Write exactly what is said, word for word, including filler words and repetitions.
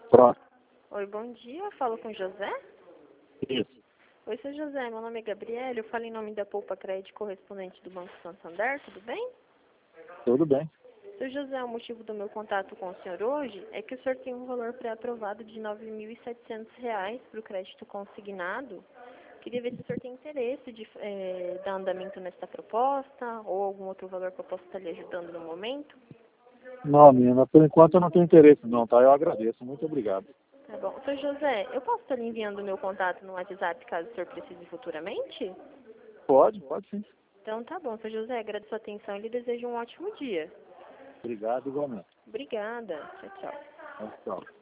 Pronto. Oi, bom dia. Eu falo com José? Isso. Oi, seu José. Meu nome é Gabriela. Eu falo em nome da Poupa Crédito correspondente do Banco Santander. Tudo bem? Tudo bem. Seu José, o motivo do meu contato com o senhor hoje é que o senhor tem um valor pré-aprovado de nove mil e setecentos reais para o crédito consignado. Queria ver se o senhor tem interesse de eh, dar andamento nessa proposta ou algum outro valor que eu possa estar lhe ajudando no momento. Não, menina, por enquanto eu não tenho interesse não, tá? Eu agradeço. Muito obrigado. Tá bom. Seu José, eu posso estar lhe enviando o meu contato no WhatsApp caso o senhor precise futuramente? Pode, pode sim. Então tá bom, seu José. Agradeço a atenção e lhe desejo um ótimo dia. Obrigado igualmente. Obrigada. Tchau, tchau. Tchau.